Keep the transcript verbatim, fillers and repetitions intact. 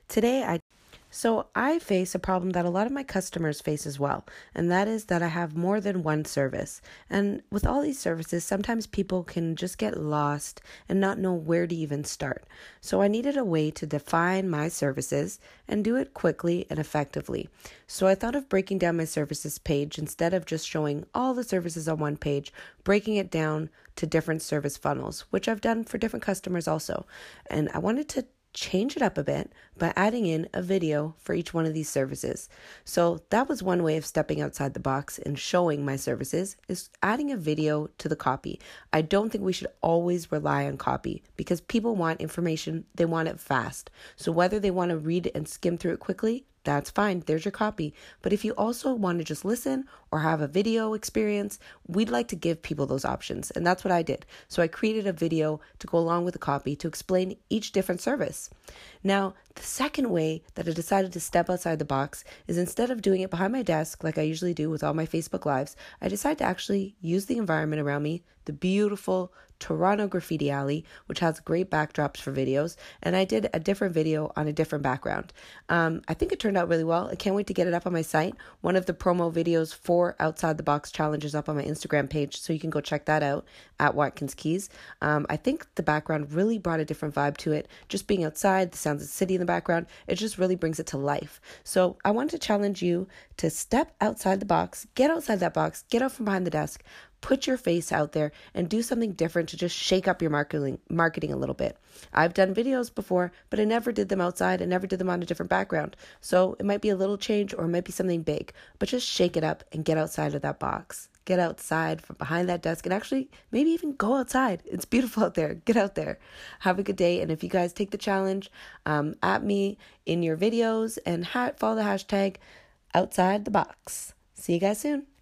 Today, I so I face a problem that a lot of my customers face as well, and that is that I have more than one service. And with all these services, sometimes people can just get lost and not know where to even start. So I needed a way to define my services and do it quickly and effectively. So I thought of breaking down my services page instead of just showing all the services on one page, breaking it down to different service funnels, which I've done for different customers also. And I wanted to change it up a bit by adding in a video for each one of these services. So that was one way of stepping outside the box and showing my services, is adding a video to the copy. I don't think we should always rely on copy because people want information, they want it fast. So whether they want to read and skim through it quickly, that's fine. There's your copy. But if you also want to just listen or have a video experience, we'd like to give people those options. And that's what I did. So I created a video to go along with the copy to explain each different service. Now, the second way that I decided to step outside the box is instead of doing it behind my desk like I usually do with all my Facebook Lives, I decided to actually use the environment around me, the beautiful Toronto Graffiti Alley, which has great backdrops for videos, and I did a different video on a different background. Um, I think it turned out really well. I can't wait to get it up on my site. One of the promo videos for Outside the Box Challenge is up on my Instagram page, so you can go check that out at Watkins Keys. Um, I think the background really brought a different vibe to it. Just being outside, the sounds of the city in the background, it just really brings it to life. So I wanted to challenge you to step outside the box, get outside that box, get out from behind the desk, put your face out there and do something different to just shake up your marketing marketing a little bit. I've done videos before, but I never did them outside. I never did them on a different background. So it might be a little change or it might be something big, but just shake it up and get outside of that box. Get outside from behind that desk and actually maybe even go outside. It's beautiful out there. Get out there. Have a good day. And if you guys take the challenge, um, at me in your videos and ha- follow the hashtag outside the box. See you guys soon.